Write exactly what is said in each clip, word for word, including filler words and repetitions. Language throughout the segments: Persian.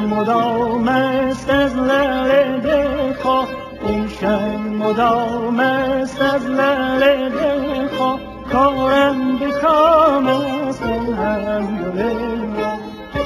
مدام است از لعل دلخواه، این شب مدام است از لعل دلخواه، کارم به کام است الحمدلله.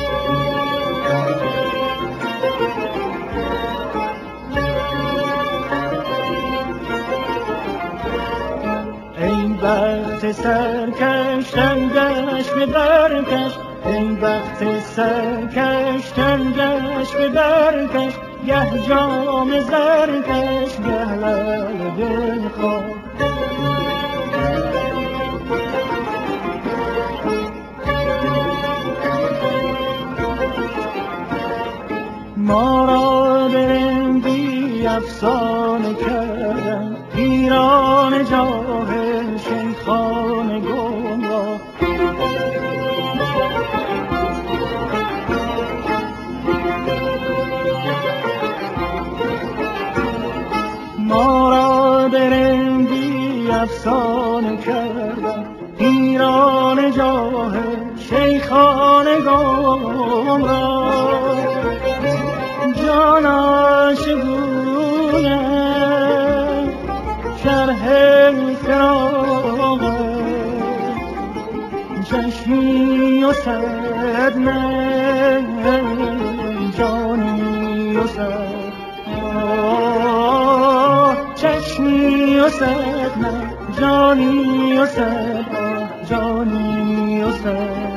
ای بخت سرکش تنگش به برکش، ای بخت سرکش تنگش به برکش، گه جام زرکش گه لعل دلخواه. ما را به رندی افسانه کردن، پیران جاهل شیخان گمراه. ما را به رندی افسانه کردن، پیران جاهل شیخان گمراه. جانا چگویم شرح فراق، چشمی و صد نه جانی و صد، چشمی و صد نه جانی و صد، جانی و صد.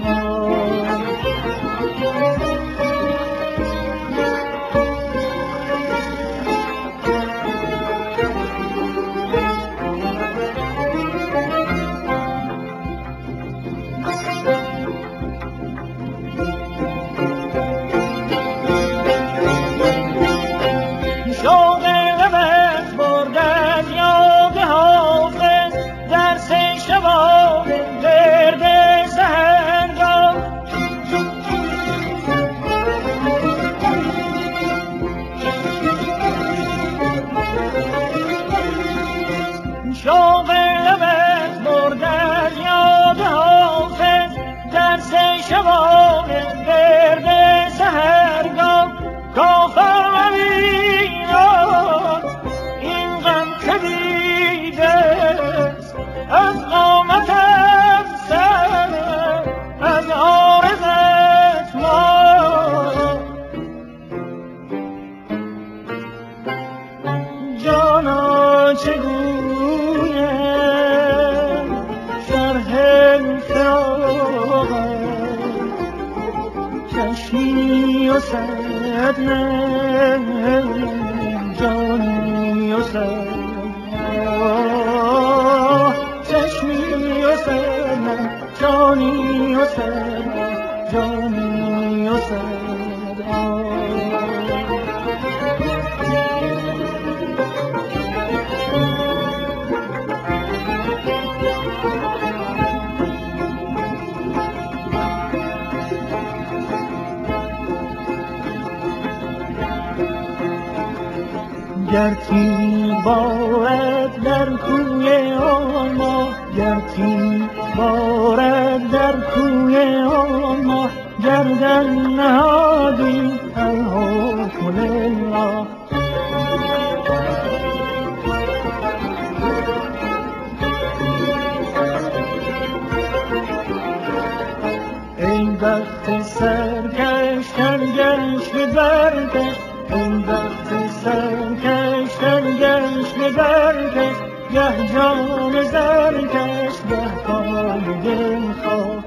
چشمی و صد نه جانی و صد، چشمی و صد نه جانی و صد، جانی و صد. گر تیر بارد در کوی آن ماه، گر تیر بارد در کوی آن ماه، گردن نهادی الحکم لله. ای بخت سرکش تنگش به برکش، ای بخت سرکش تنگش به برکش، گه جام زرکش گه کام دلخواه.